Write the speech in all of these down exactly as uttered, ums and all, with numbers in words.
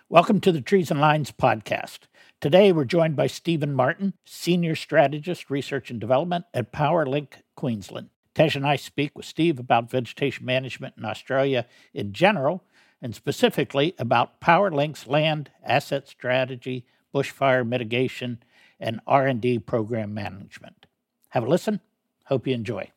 Welcome to the Trees and Lines podcast. Today we're joined by Stephen Martin, Senior Strategist, Research and Development at PowerLink Queensland. Tej and I speak with Steve about vegetation management in Australia in general, and specifically about PowerLink's land, asset strategy, bushfire mitigation, and R and D program management. Have a listen. Hope you enjoy.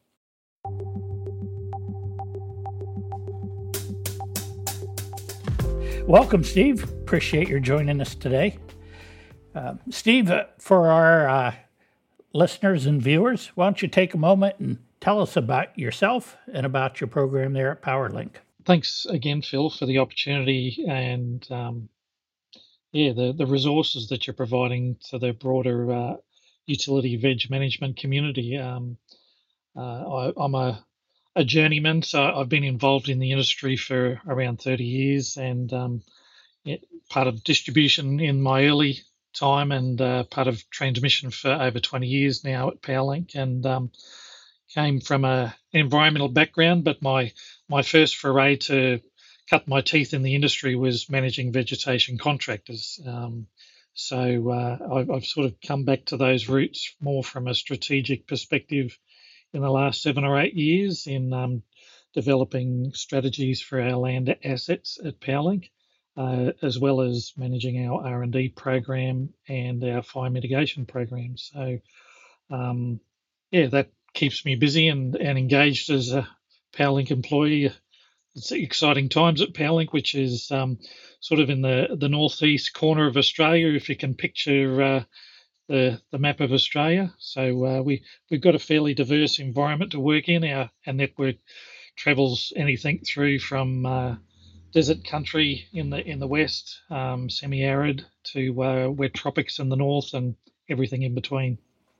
Welcome, Steve. Appreciate your joining us today. Uh, Steve, uh, for our uh, listeners and viewers, why don't you take a moment and tell us about yourself and about your program there at PowerLink. Thanks again, Phil, for the opportunity and um, yeah, the, the resources that you're providing to the broader uh, utility veg management community. Um, uh, I, I'm a, a journeyman, so I've been involved in the industry for around thirty years, and um, yeah, part of distribution in my early time, and uh, part of transmission for over twenty years now at PowerLink, and um, came from a, an environmental background, but my my first foray to cut my teeth in the industry was managing vegetation contractors. Um, so uh, I've, I've sort of come back to those roots more from a strategic perspective in the last seven or eight years in um, developing strategies for our land assets at PowerLink, uh, as well as managing our R and D program and our fire mitigation program. So, um, yeah, that keeps me busy and, and engaged as a PowerLink employee. It's exciting times at PowerLink, which is um, sort of in the, the northeast corner of Australia, if you can picture uh, the the map of Australia. So uh, we we've got a fairly diverse environment to work in. Our our network travels anything through from uh, desert country in the in the west, um, semi-arid, to uh, wet tropics in the north, and everything in between.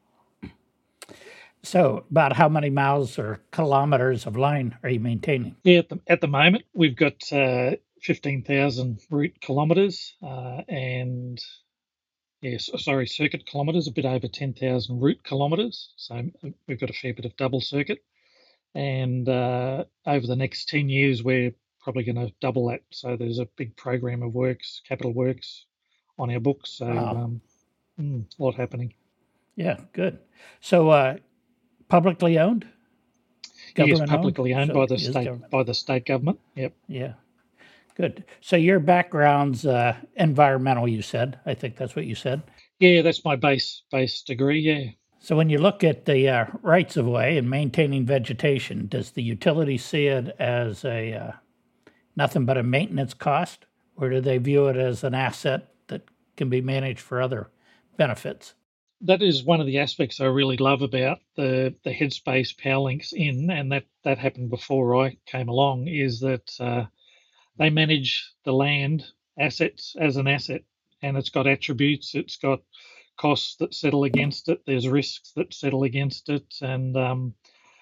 So, about how many miles or kilometers of line are you maintaining? Yeah, at the, at the moment, we've got uh, fifteen thousand route kilometres uh, and, yes, sorry, circuit kilometres, a bit over ten thousand route kilometres. So we've got a fair bit of double circuit. And uh, over the next ten years, we're probably going to double that. So there's a big program of works, capital works on our books. So Wow. um, mm, a lot happening. Yeah, good. So, uh, publicly owned? Yes, Government publicly owned So by the it is state government. by the state government. Yep. Yeah, good. So your background's uh, environmental, you said. I think that's what you said. Yeah, that's my base base degree. Yeah. So when you look at the uh, rights of way and maintaining vegetation, does the utility see it as a uh, nothing but a maintenance cost, or do they view it as an asset that can be managed for other benefits? That is one of the aspects I really love about the the headspace PowerLink's in, and that that happened before I came along, is that uh, they manage the land assets as an asset, and it's got attributes, it's got costs that settle against it, there's risks that settle against it, and um,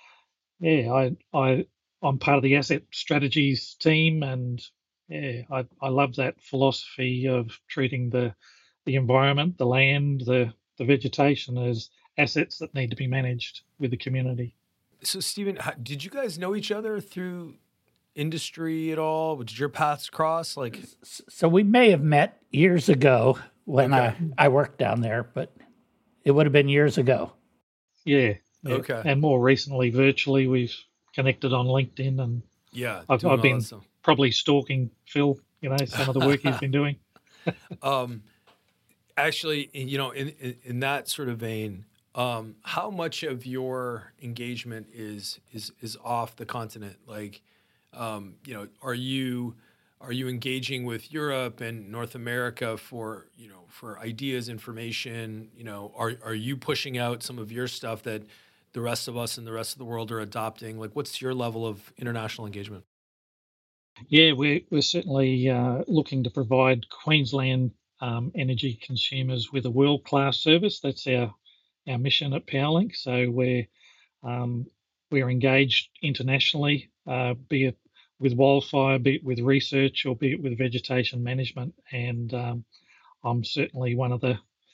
yeah, I I I'm part of the asset strategies team, and yeah, I I love that philosophy of treating the the environment, the land, the the vegetation as assets that need to be managed with the community. So, Stephen, how, did you guys know each other through industry at all? Did your paths cross? Like, So we may have met years ago when Okay. I, I worked down there, but it would have been years ago. Yeah, yeah. Okay. And more recently, virtually, we've connected on LinkedIn, and yeah, I've, doing I've all been that stuff. probably stalking Phil. You know, some of the work he's been doing. Um, actually, you know, in, in in that sort of vein, um, how much of your engagement is is is off the continent? Like, um, you know, are you are you engaging with Europe and North America for you know for ideas, information? You know, are are you pushing out some of your stuff that the rest of us and the rest of the world are adopting? Like, what's your level of international engagement? Yeah, we're we're certainly uh, looking to provide Queensland um, energy consumers with a world class service. That's our our mission at PowerLink. So we're um, we're engaged internationally, uh, be it with wildfire, be it with research, or be it with vegetation management. And um, I'm certainly one of the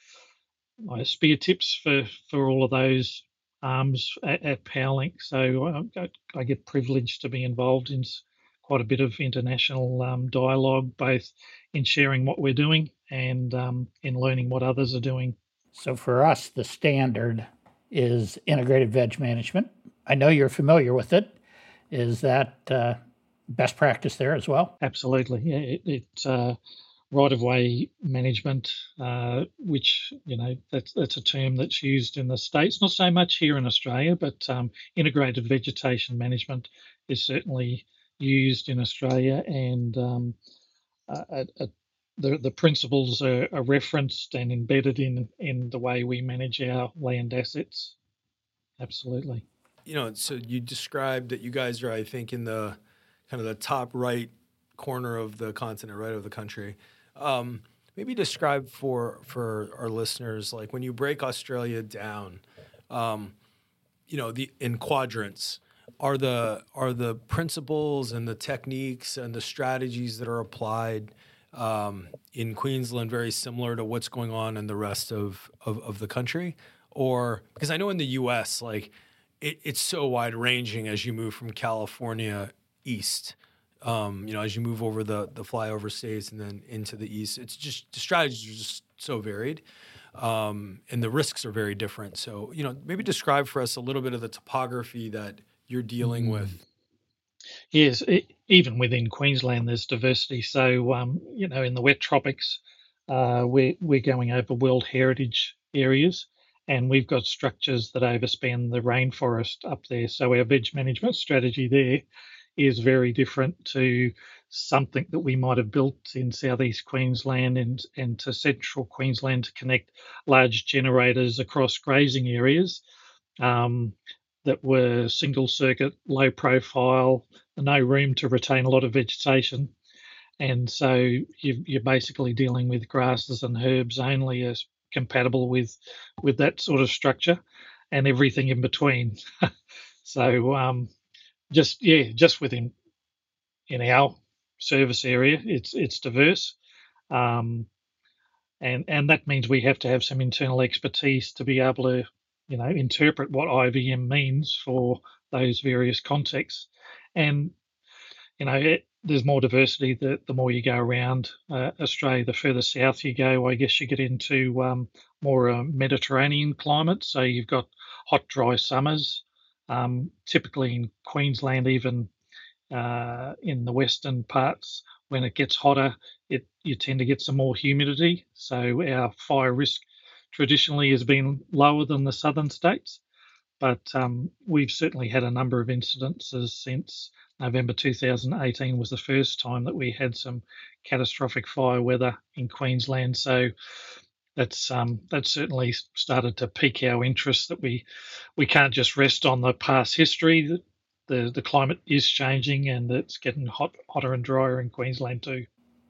uh, spear tips for for all of those arms at, at PowerLink. So I, I get privileged to be involved in quite a bit of international um, dialogue, both in sharing what we're doing and um, in learning what others are doing. So for us, the standard is integrated veg management. I know you're familiar with it. Is that uh, best practice there as well? Absolutely. Yeah, it, it uh, right-of-way management, uh, which, you know, that's, that's a term that's used in the States, not so much here in Australia, but um, integrated vegetation management is certainly used in Australia, and um, uh, uh, the, the principles are, are referenced and embedded in, in the way we manage our land assets. Absolutely. You know, so you described that you guys are, I think, in the kind of the top right corner of the continent, right, of the country. Um, maybe describe for for our listeners, like when you break Australia down, um, you know, the in quadrants, are the are the principles and the techniques and the strategies that are applied um, in Queensland very similar to what's going on in the rest of, of, of the country? Or because I know in the U S, like it, it's so wide ranging as you move from California east. Um, you know, as you move over the the flyover states and then into the east, it's just the strategies are just so varied, um, and the risks are very different. So, you know, maybe describe for us a little bit of the topography that you're dealing with. Yes, it, even within Queensland, there's diversity. So, um, you know, in the wet tropics, uh, we're we're going over World Heritage areas, and we've got structures that overspan the rainforest up there. So our veg management strategy there is very different to something that we might have built in southeast Queensland and, and to central Queensland to connect large generators across grazing areas um, that were single circuit, low profile, no room to retain a lot of vegetation. And so you, you're basically dealing with grasses and herbs only as compatible with with that sort of structure, and everything in between. so um, just yeah, just within in our service area, it's it's diverse, um, and and that means we have to have some internal expertise to be able to, you know, interpret what I V M means for those various contexts, and you know, it, there's more diversity the, the more you go around uh, Australia. The further south you go, I guess you get into um, more uh, Mediterranean climate. So you've got hot, dry summers. Um, typically in Queensland, even uh, in the western parts, when it gets hotter, it you tend to get some more humidity. So our fire risk traditionally has been lower than the southern states, but um, we've certainly had a number of incidences since November two thousand eighteen was the first time that we had some catastrophic fire weather in Queensland. So that's um, that's certainly started to pique our interest that we we can't just rest on the past history. The the climate is changing and it's getting hot, hotter and drier in Queensland too.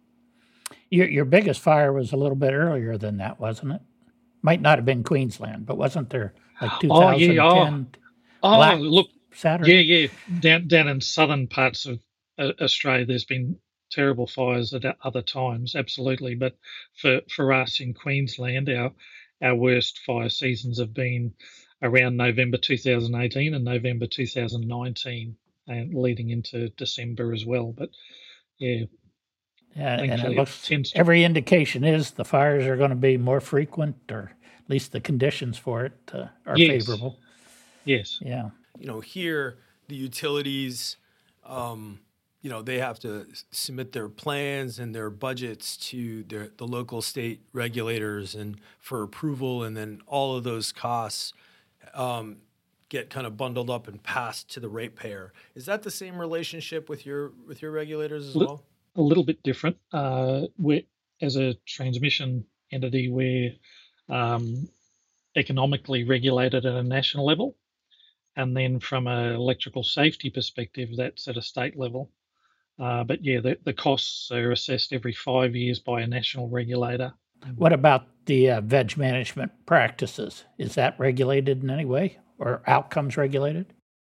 Your your biggest fire was a little bit earlier than that, wasn't it? Might not have been Queensland, but wasn't there like two thousand ten? Oh yeah, oh, oh Black look, Saturday? yeah, yeah. Down down in southern parts of uh, Australia, there's been terrible fires at other times, absolutely. But for for us in Queensland, our our worst fire seasons have been around November two thousand eighteen and November two thousand nineteen, and leading into December as well. But yeah, Yeah, and it thankfully it looks tends to. every indication is the fires are going to be more frequent, or at least the conditions for it uh, are Yes, favorable. yes. Yeah. You know, here the utilities, um, you know, they have to submit their plans and their budgets to their, the local state regulators and for approval, and then all of those costs um, get kind of bundled up and passed to the ratepayer. Is that the same relationship with your with your regulators as Li- well? A little bit different. Uh, we're as a transmission entity, we're um, economically regulated at a national level. And then from an electrical safety perspective, that's at a state level. Uh, but yeah, the, the costs are assessed every five years by a national regulator. What about the uh, veg management practices? Is that regulated in any way, or outcomes regulated?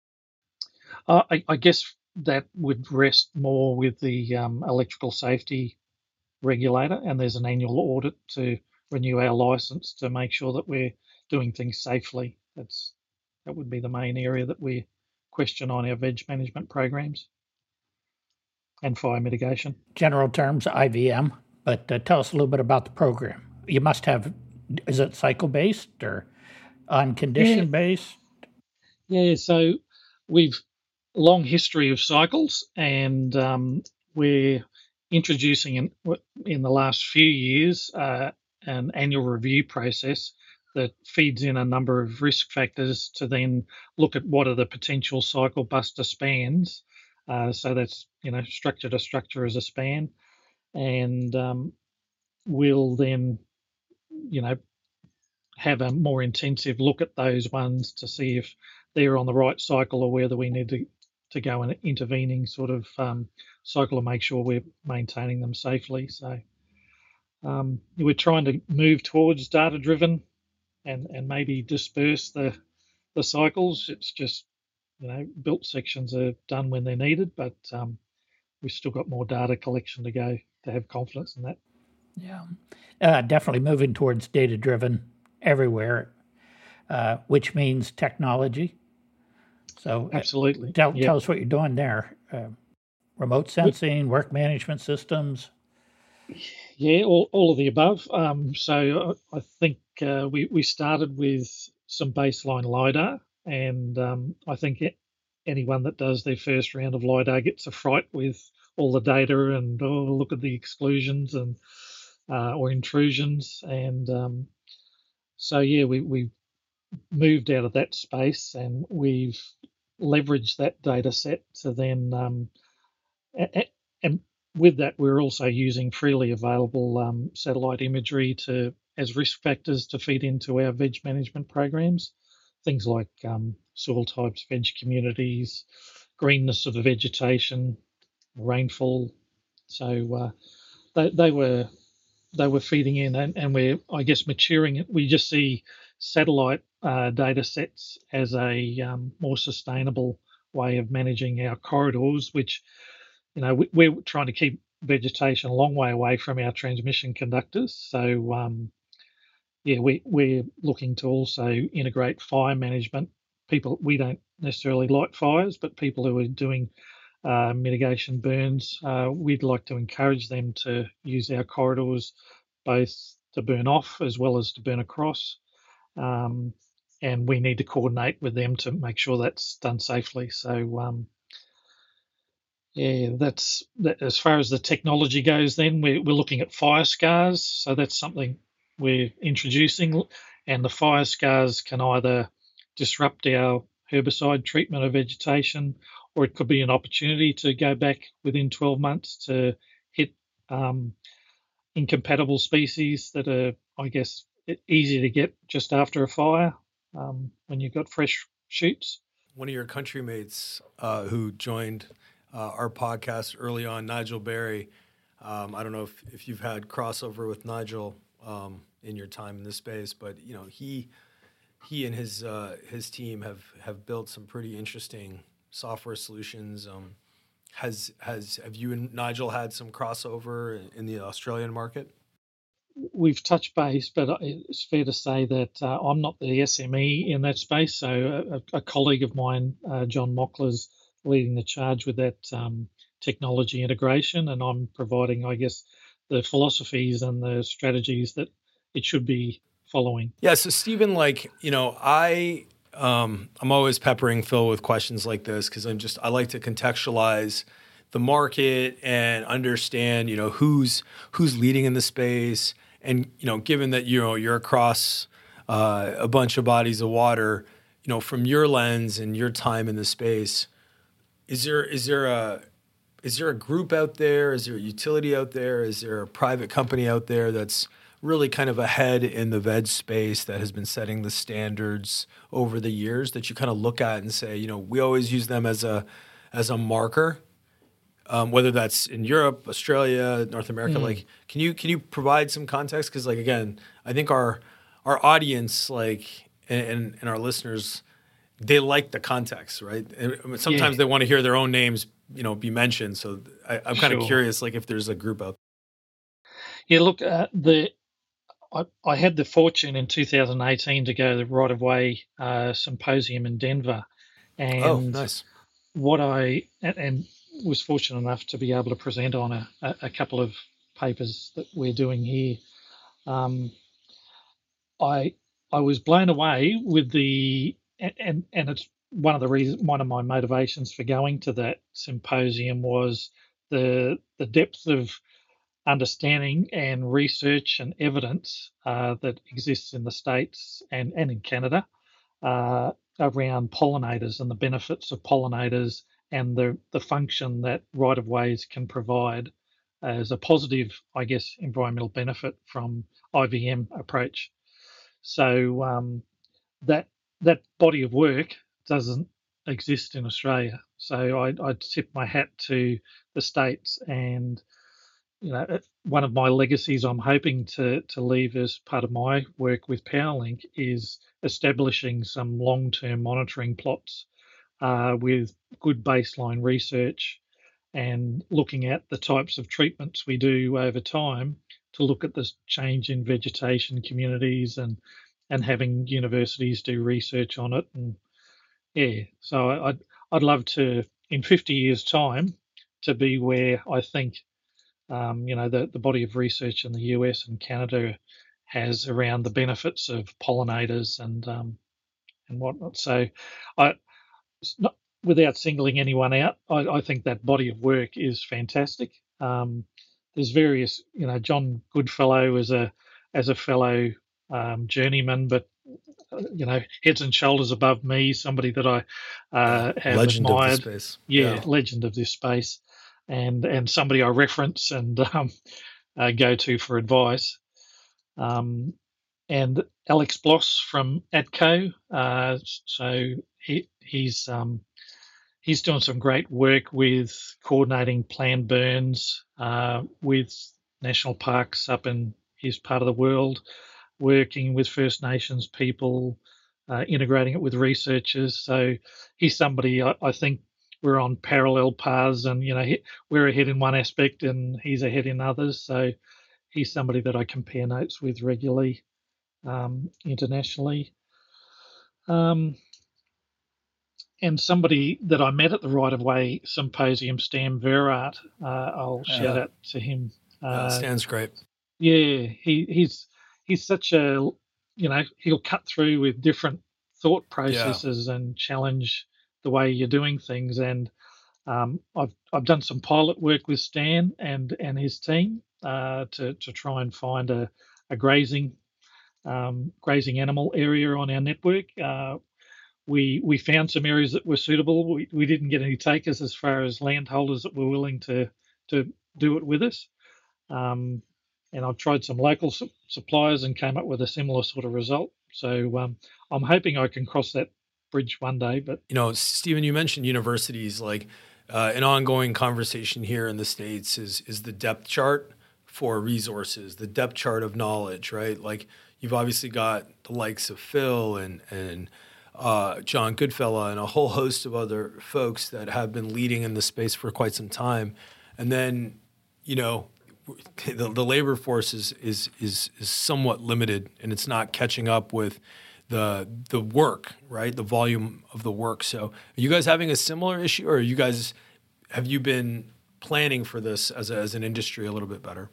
Uh, I, I guess that would rest more with the um, electrical safety regulator, and there's an annual audit to renew our license to make sure that we're doing things safely. That's that would be the main area that we question on our veg management programs. and fire mitigation. General terms, I V M, but uh, tell us a little bit about the program. You must have, is it cycle-based or on condition-based? Yeah, yeah so we've long history of cycles, and um, we're introducing in, in the last few years uh, an annual review process that feeds in a number of risk factors to then look at what are the potential cycle buster spans. Uh, so that's, you know, structure to structure as a span. And um, we'll then, you know, have a more intensive look at those ones to see if they're on the right cycle or whether we need to, to go an intervening sort of um, cycle to make sure we're maintaining them safely. So um, we're trying to move towards data-driven and, and maybe disperse the the cycles. It's just, you know, built sections are done when they're needed, but um, we've still got more data collection to go to have confidence in that. Yeah, uh, definitely moving towards data-driven everywhere, uh, which means technology. So absolutely, tell, yep. tell us what you're doing there. Uh, remote sensing, work management systems. Yeah, all, all of the above. Um, so I, I think uh, we, we started with some baseline LiDAR, and um, I think it, anyone that does their first round of LiDAR gets a fright with all the data and, oh, look at the exclusions and uh, or intrusions. And um, so, yeah, we, we moved out of that space, and we've leveraged that data set to then, um, and with that, we're also using freely available um, satellite imagery to as risk factors to feed into our veg management programs. Things like um, soil types, veg communities, greenness of the vegetation, rainfall. So uh, they, they were they were feeding in, and, and we're, I guess, maturing it. We just see satellite uh, data sets as a um, more sustainable way of managing our corridors, which, you know, we, we're trying to keep vegetation a long way away from our transmission conductors. So, um, yeah, we, we're looking to also integrate fire management. People, we don't necessarily light fires, but people who are doing uh, mitigation burns, uh, we'd like to encourage them to use our corridors both to burn off as well as to burn across. Um, and we need to coordinate with them to make sure that's done safely. So, um, yeah, that's that, as far as the technology goes. Then we're, we're looking at fire scars. So that's something we're introducing. And the fire scars can either disrupt our herbicide treatment of vegetation, or it could be an opportunity to go back within twelve months to hit um, incompatible species that are, I guess, easy to get just after a fire um, when you've got fresh shoots. One of your country mates uh, who joined uh, our podcast early on, Nigel Berry, um, I don't know if, if you've had crossover with Nigel um, in your time in this space, but you know he he and his uh, his team have, have built some pretty interesting software solutions. Um, has has have you and Nigel had some crossover in the Australian market? We've touched base, but it's fair to say that uh, I'm not the S M E in that space. So a, a colleague of mine, uh, John Mockler's leading the charge with that um, technology integration, and I'm providing, I guess, the philosophies and the strategies that it should be following. Yeah. So Stephen, like, you know, I um, I'm always peppering Phil with questions like this because I'm just I like to contextualize the market and understand, you know, who's who's leading in the space. And, you know, given that, you know, you're across uh, a bunch of bodies of water, you know, from your lens and your time in the space, is there is there a is there a group out there? Is there a utility out there? Is there a private company out there that's really kind of ahead in the veg space that has been setting the standards over the years that you kind of look at and say, you know, we always use them as a as a marker? Um, whether that's in Europe, Australia, North America, mm. like, can you can you provide some context? Because, like, again, I think our our audience, like, and, and our listeners, they like the context, right? And sometimes yeah. they want to hear their own names, you know, be mentioned. So I, I'm kind of sure. curious, like, if there's a group out there. Yeah, look, uh, the I, I had the fortune in two thousand eighteen to go to the Right of Way uh, symposium in Denver, and oh, nice. What I and, and was fortunate enough to be able to present on a, a couple of papers that we're doing here. Um, I I was blown away with the and and it's one of the reasons one of my motivations for going to that symposium was the the depth of understanding and research and evidence uh, that exists in the States and, and in Canada uh, around pollinators and the benefits of pollinators and the, the function that right-of-ways can provide as a positive, I guess, environmental benefit from I V M approach. So um, that that body of work doesn't exist in Australia. So I, I tip my hat to the States, and you know, one of my legacies I'm hoping to to leave as part of my work with PowerLink is establishing some long-term monitoring plots uh, with good baseline research and looking at the types of treatments we do over time to look at this change in vegetation communities and and having universities do research on it. And yeah, so I'd I'd love to in fifty years' time to be where I think um, you know the, the body of research in the U S and Canada has around the benefits of pollinators and um, and whatnot. So I not without singling anyone out, I, I think that body of work is fantastic. Um, there's various, you know, John Goodfellow as a as a fellow um, journeyman, but uh, you know, heads and shoulders above me, somebody that I uh, have legend admired. Of this space. Yeah, yeah, legend of this space, and and somebody I reference and um, uh, go to for advice. Um, and Alex Bloss from ATCO, uh, so he he's um, he's doing some great work with coordinating planned burns uh, with national parks up in his part of the world, working with First Nations people, uh, integrating it with researchers. So he's somebody I, I think we're on parallel paths, and you know he, we're ahead in one aspect and he's ahead in others. So he's somebody that I compare notes with regularly um, internationally. Um, and somebody that I met at the Right of Way Symposium, Stan Verart, uh, I'll yeah. shout out to him. Uh, yeah, Stan's great. Yeah, he, he's he's such a, you know, he'll cut through with different thought processes yeah. and challenge the way you're doing things. And um, I've I've done some pilot work with Stan and and his team uh, to to try and find a a grazing um, grazing animal area on our network. Uh, we we found some areas that were suitable. We, we didn't get any takers as far as landholders that were willing to to do it with us. Um, and I've tried some local su- suppliers and came up with a similar sort of result. So um, I'm hoping I can cross that bridge one day. But you know, Stephen, you mentioned universities. Like uh, an ongoing conversation here in the States is is the depth chart for resources, the depth chart of knowledge, right? Like you've obviously got the likes of Phil and and uh, John Goodfellow and a whole host of other folks that have been leading in the space for quite some time, and then you know. The, the labor force is, is is is somewhat limited, and it's not catching up with the the work, right? The volume of the work. So, are you guys having a similar issue, or are you guys have you been planning for this as a, as an industry a little bit better?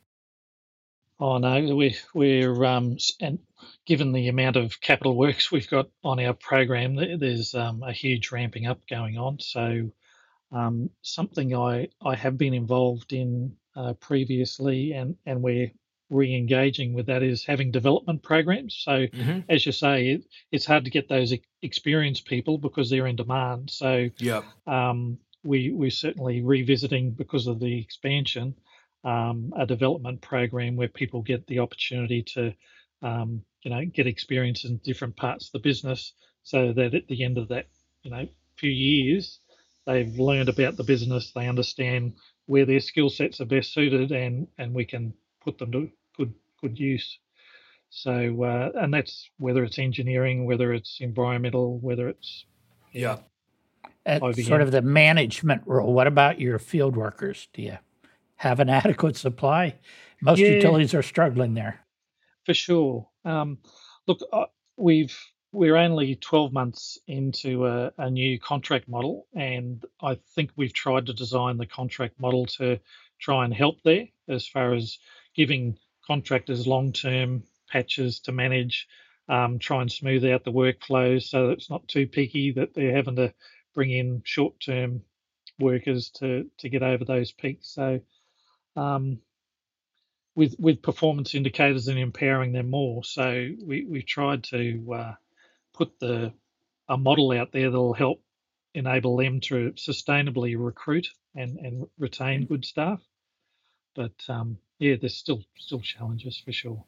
Oh no, we're we're um and given the amount of capital works we've got on our program, there's um, a huge ramping up going on. So, um, something I I have been involved in. Uh, previously, and, and we're re-engaging with that is having development programs. So, mm-hmm. as you say, it, it's hard to get those experienced people because they're in demand. So, yeah, um, we we're certainly revisiting because of the expansion um, a development program where people get the opportunity to, um, you know, get experience in different parts of the business, so that at the end of that, you know, few years, they've learned about the business, they understand where their skill sets are best suited, and, and we can put them to good good use. So, uh, and that's whether it's engineering, whether it's environmental, whether it's yeah, at sort of the management role. What about your field workers? Do you have an adequate supply? Most yeah, utilities are struggling there. For sure. Um, look, uh, we've we're only twelve months into a, a new contract model, and I think we've tried to design the contract model to try and help there as far as giving contractors long-term patches to manage, um, try and smooth out the workflow so that it's not too picky that they're having to bring in short-term workers to to get over those peaks. So um, with with performance indicators and empowering them more. So we we've tried to uh, put the a model out there that'll help enable them to sustainably recruit and, and retain good staff. But um, yeah, there's still still challenges for sure.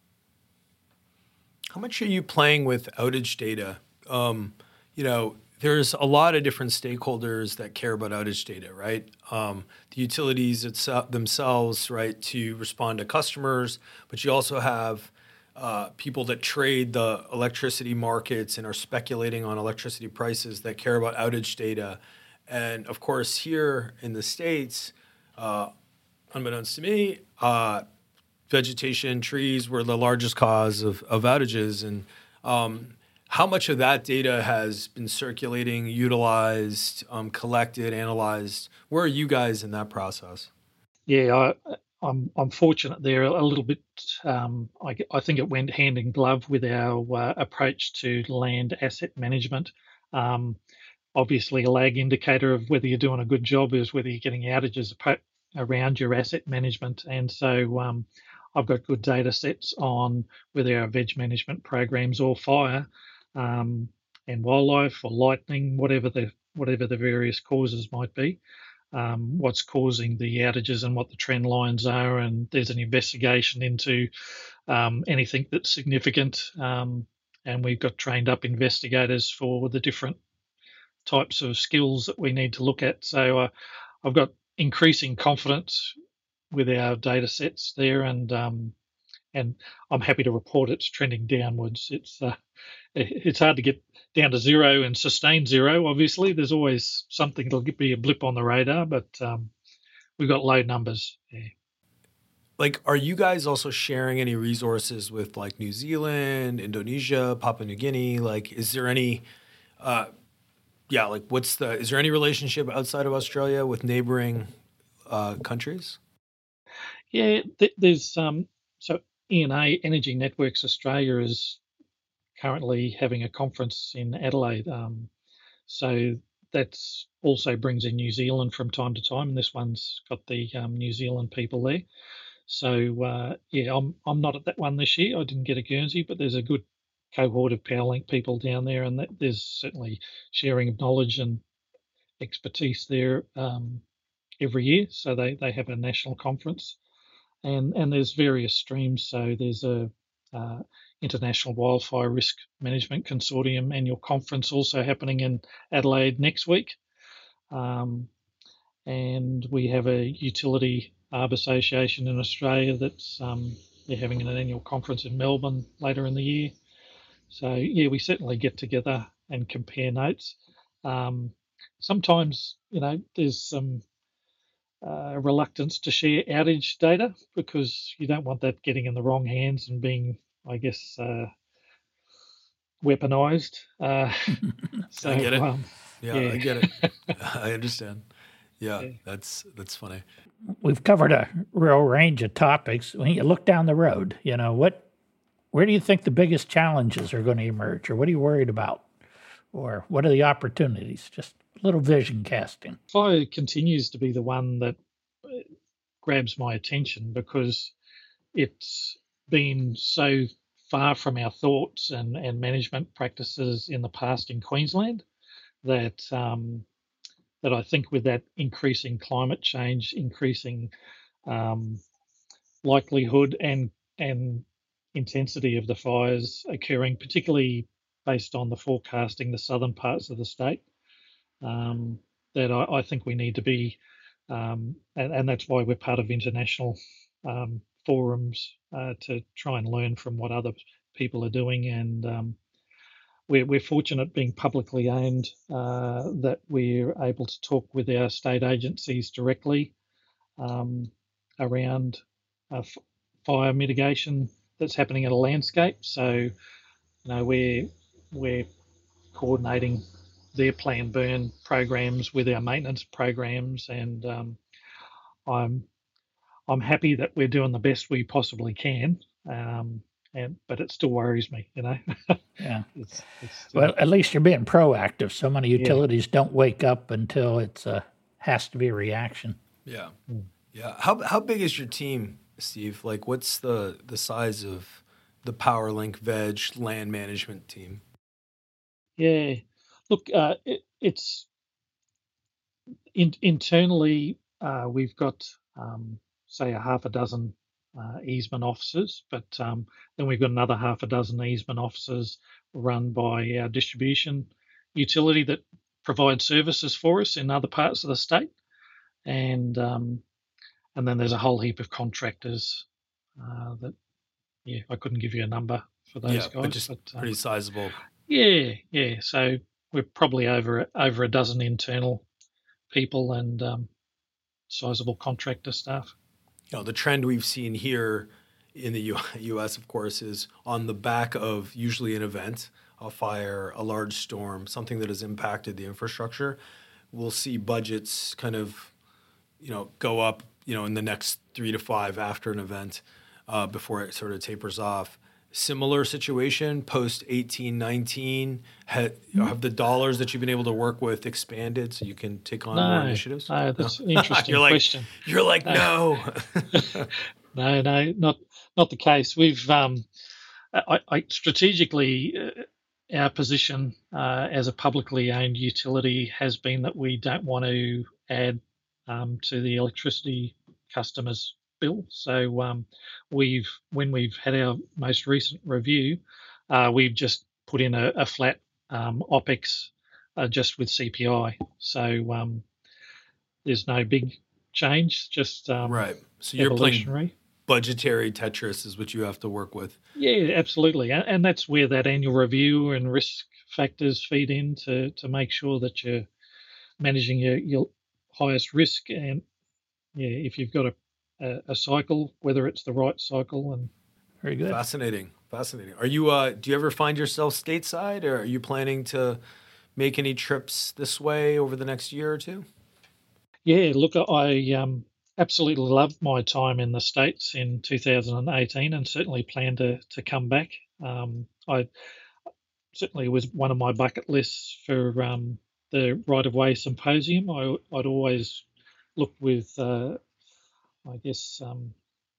How much are you playing with outage data? Um, you know, there's a lot of different stakeholders that care about outage data, right? Um, the utilities itself, themselves, right, to respond to customers, but you also have uh, people that trade the electricity markets and are speculating on electricity prices that care about outage data. And of course, here in the States, uh, unbeknownst to me, uh, vegetation, trees were the largest cause of, of outages. And um, how much of that data has been circulating, utilized, um, collected, analyzed? Where are you guys in that process? Yeah, I, I'm I'm fortunate there a little bit. Um, I, I think it went hand in glove with our uh, approach to land asset management. Um, obviously, a lag indicator of whether you're doing a good job is whether you're getting outages around your asset management. And so um, I've got good data sets on whether our veg management programs or fire um, and wildlife or lightning, whatever the whatever the various causes might be. Um, what's causing the outages and what the trend lines are, and there's an investigation into um, anything that's significant. Um, and we've got trained up investigators for the different types of skills that we need to look at. So uh, I've got increasing confidence with our data sets there, and um, and I'm happy to report it's trending downwards. It's uh, it's hard to get down to zero and sustain zero. Obviously, there's always something that'll be a blip on the radar, but um, we've got low numbers. Yeah. Like, are you guys also sharing any resources with like New Zealand, Indonesia, Papua New Guinea? Like, is there any, uh, yeah, like what's the, is there any relationship outside of Australia with neighboring uh, countries? Yeah, th- there's um, so E N A, Energy Networks Australia, is currently having a conference in Adelaide. Um, so that's also brings in New Zealand from time to time, and this one's got the um, New Zealand people there. So uh, yeah, I'm I'm not at that one this year. I didn't get a Guernsey, but there's a good cohort of PowerLink people down there, and that, there's certainly sharing of knowledge and expertise there um, every year. So they, they have a national conference, and and there's various streams. So there's a uh, International Wildfire Risk Management Consortium annual conference also happening in Adelaide next week, um, and we have a utility Arb Association in Australia that's um, they're having an annual conference in Melbourne later in the year. So yeah, we certainly get together and compare notes. Um, sometimes you know there's some uh, reluctance to share outage data because you don't want that getting in the wrong hands and being, I guess, uh, weaponized. Uh, so I get it. um, Yeah, yeah, I get it. I understand. Yeah, yeah. that's that's funny. We've covered a real range of topics. When you look down the road, you know, what, where do you think the biggest challenges are going to emerge, or what are you worried about, or what are the opportunities? Just a little vision casting. Fire continues to be the one that grabs my attention because it's been so far from our thoughts and, and management practices in the past in Queensland that um, that I think with that increasing climate change, increasing um, likelihood and and intensity of the fires occurring, particularly based on the forecasting the southern parts of the state, um, that I, I think we need to be, um, and, and that's why we're part of international um, forums uh, to try and learn from what other people are doing. And um, we're, we're fortunate being publicly owned uh, that we're able to talk with our state agencies directly um, around uh, f- fire mitigation that's happening in a landscape. So, you know, we're we're coordinating their planned burn programs with our maintenance programs, and um, I'm I'm happy that we're doing the best we possibly can. Um, and but it still worries me, you know. Yeah. it's, it's still, well, at least you're being proactive. So many utilities yeah. don't wake up until it's a has to be a reaction. Yeah, mm. yeah. How how big is your team, Steve? Like, what's the the size of the PowerLink Veg land management team? Yeah, look, uh, it, it's in, internally uh, we've got um, say a half a dozen uh, easement officers, but um, then we've got another half a dozen easement officers run by our distribution utility that provide services for us in other parts of the state, and um, and then there's a whole heap of contractors uh, that yeah I couldn't give you a number for those yeah, guys, but just but um, pretty sizable. Yeah, yeah. So we're probably over over a dozen internal people and um, sizable contractor staff. You know, the trend we've seen here in the U S, of course, is on the back of usually an event, a fire, a large storm, something that has impacted the infrastructure. We'll see budgets kind of, you know, go up, you know, in the next three to five after an event uh, before it sort of tapers off. Similar situation post eighteen nineteen. Have, have the dollars that you've been able to work with expanded so you can take on no, more initiatives? No, that's an interesting you're like, question. You're like, no. no, no, not not the case. We've um, I, I strategically uh, our position uh, as a publicly owned utility has been that we don't want to add um, to the electricity customers' bill. So um, we've when we've had our most recent review, uh, we've just put in a, a flat um, OPEX uh, just with C P I. So um, there's no big change, just um, right. So you're evolutionary. Playing budgetary Tetris is what you have to work with. Yeah, absolutely, and, and that's where that annual review and risk factors feed in to to make sure that you're managing your, your highest risk. And yeah, if you've got a A, a cycle, whether it's the right cycle. And very good. Fascinating, fascinating. Are you? Uh, do you ever find yourself stateside, or are you planning to make any trips this way over the next year or two? Yeah, look, I um, absolutely loved my time in the States in two thousand eighteen, and certainly plan to to come back. Um, I certainly was one of my bucket lists for um, the Right of Way Symposium. I, I'd always look with. Uh, I guess, um,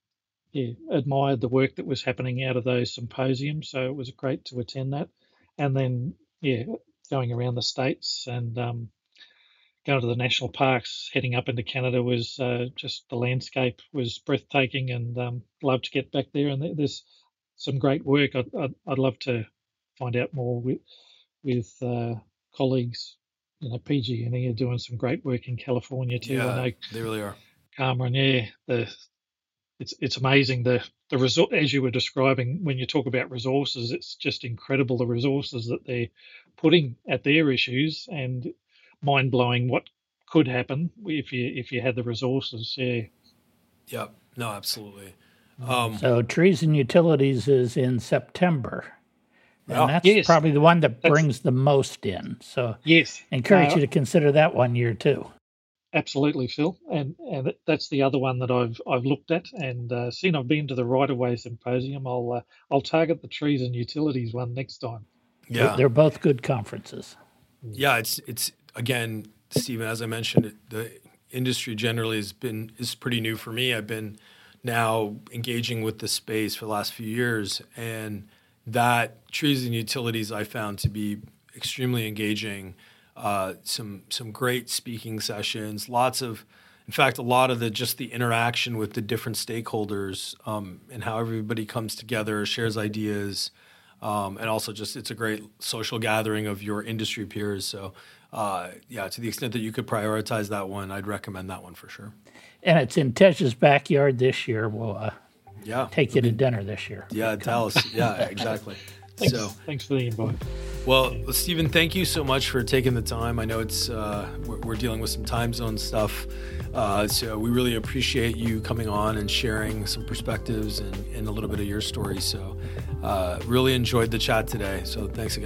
yeah, admired the work that was happening out of those symposiums. So it was great to attend that. And then, yeah, going around the States and um, going to the national parks, heading up into Canada was uh, just the landscape was breathtaking, and um, loved to get back there. And there's some great work. I'd, I'd, I'd love to find out more with, with uh, colleagues. You know, P G and E are doing some great work in California too. Yeah, I know they really are. Cameron, yeah, the it's it's amazing the the resort as you were describing when you talk about resources. It's just incredible the resources that they're putting at their issues, and mind blowing what could happen if you if you had the resources. Yeah. Yep. No, absolutely. Um, so trees and utilities is in September. And yeah. that's yes. probably the one that brings that's, the most in. So yes, encourage uh, you to consider that one year too. Absolutely, Phil, and and that's the other one that I've I've looked at, and uh, seeing I've been to the Right of Way Symposium, I'll uh, I'll target the trees and utilities one next time. Yeah, they're both good conferences. Yeah, it's it's again, Stephen, as I mentioned, the industry generally has been is pretty new for me. I've been now engaging with the space for the last few years, and that trees and utilities I found to be extremely engaging. Uh, some some great speaking sessions, lots of, in fact, a lot of the just the interaction with the different stakeholders um, and how everybody comes together, shares ideas, um, and also just it's a great social gathering of your industry peers. So, uh, yeah, to the extent that you could prioritize that one, I'd recommend that one for sure. And it's in Tej's backyard this year. We'll uh, yeah, take you to dinner this year. Yeah, Dallas. Yeah, exactly. Thanks, so, thanks for the invite. Well, Stephen, thank you so much for taking the time. I know it's uh, we're, we're dealing with some time zone stuff, uh, so we really appreciate you coming on and sharing some perspectives and, and a little bit of your story. So, uh, really enjoyed the chat today. So, thanks again.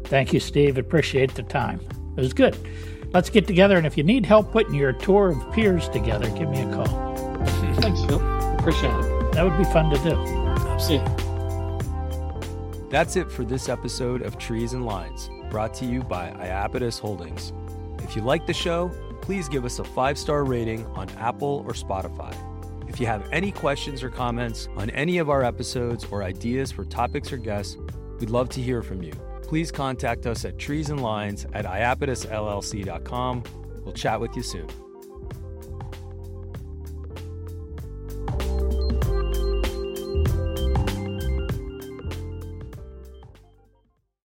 Thank you, Steve. Appreciate the time. It was good. Let's get together, and if you need help putting your tour of piers together, give me a call. Thanks, Phil. Appreciate it. That would be fun to do. Absolutely. That's it for this episode of Trees and Lines, brought to you by Iapetus Holdings. If you like the show, please give us a five-star rating on Apple or Spotify. If you have any questions or comments on any of our episodes or ideas for topics or guests, we'd love to hear from you. Please contact us at treesandlines at iapetus l l c dot com. We'll chat with you soon.